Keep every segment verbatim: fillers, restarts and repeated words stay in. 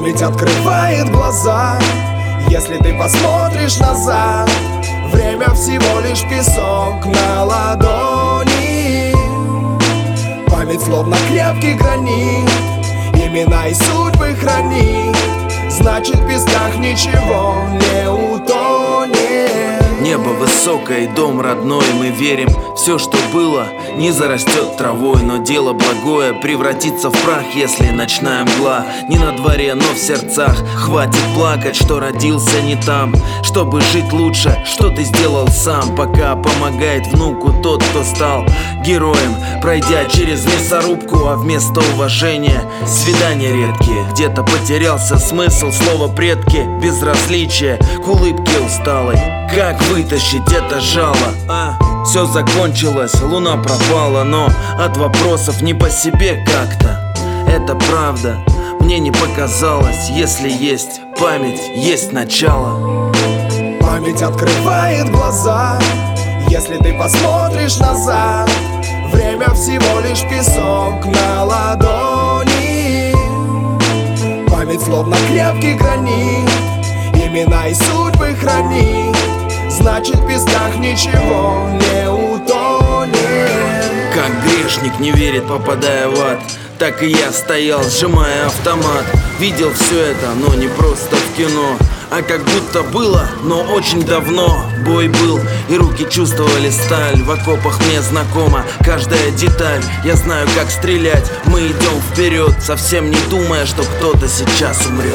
Память открывает глаза, если ты посмотришь назад. Время всего лишь песок на ладони. Память словно крепкий гранит, имена и судьбы хранит. Значит, в песках ничего не утонет. Небо высокое, дом родной, мы верим, все, что было, не зарастет травой. Но дело благое превратится в прах, если ночная мгла не на дворе, но в сердцах. Хватит плакать, что родился не там, чтобы жить лучше, что ты сделал сам. Пока помогает внуку тот, кто стал героем, пройдя через мясорубку. А вместо уважения свидания редкие. Где-то потерялся смысл слова предки. Безразличие к улыбке усталой. Как вытащить это жало? А, все закончилось, луна пропала. Но от вопросов не по себе как-то. Это правда, мне не показалось. Если есть память, есть начало. Память открывает глаза, если ты посмотришь назад. Время всего лишь песок на ладони. Память словно крепкий гранит, имена и судьбы хранит. Значит, в песках ничего не утонет. Как грешник не верит, попадая в ад, так и я стоял, сжимая автомат. Видел все это, но не просто в кино, а как будто было, но очень давно. Бой был, и руки чувствовали сталь. В окопах мне знакома каждая деталь. Я знаю, как стрелять, мы идем вперед, совсем не думая, что кто-то сейчас умрет.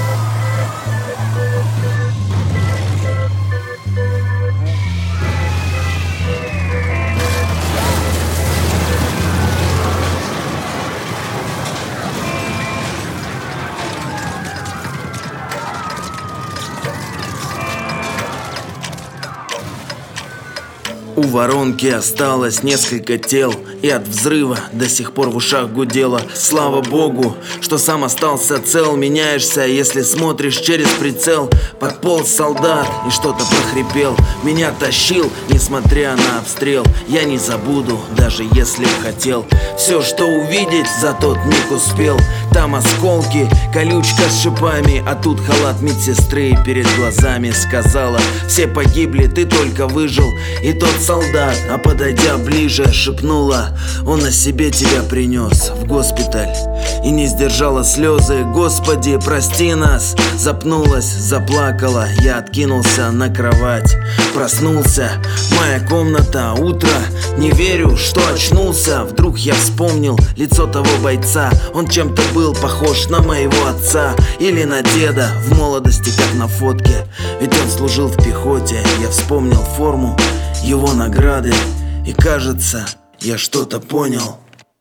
У воронки осталось несколько тел, и от взрыва до сих пор в ушах гудело. Слава богу, что сам остался цел. Меняешься, если смотришь через прицел. Подполз солдат и что-то прохрипел. Меня тащил, несмотря на обстрел. Я не забуду, даже если б хотел. Все, что увидеть, за тот миг успел. Там осколки, колючка с шипами, а тут халат медсестры перед глазами сказала: все погибли, ты только выжил. И тот солдат, а подойдя ближе, шепнула: он на себе тебя принес в госпиталь. И не сдержала слезы: Господи, прости нас. Запнулась, заплакала, я откинулся на кровать. Проснулся, моя комната, утро. Не верю, что очнулся. Вдруг я вспомнил лицо того бойца. Он чем-то был похож на моего отца или на деда в молодости, как на фотке. Ведь он служил в пехоте. Я вспомнил форму, его награды, и кажется, я что-то понял.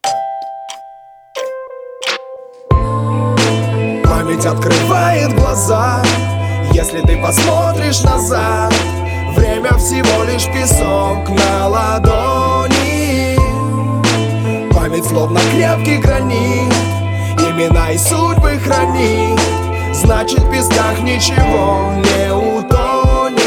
Память открывает глаза, если ты посмотришь назад. Время всего лишь песок на ладони. Память словно крепкий гранит, имена и судьбы хранит. Значит, в песках ничего не утонет.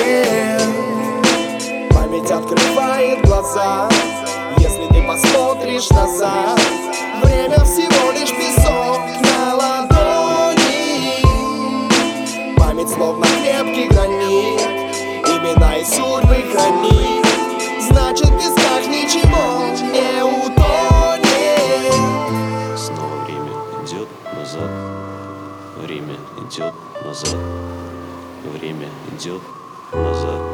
Память открывает глаза, если ты посмотришь назад. Время всего лишь песок на ладони. Память словно крепкий гранит, имена и судьбы хранит. Значит, в песках ничего не утонет. Снова время идет назад. Время идет назад. Время идет назад.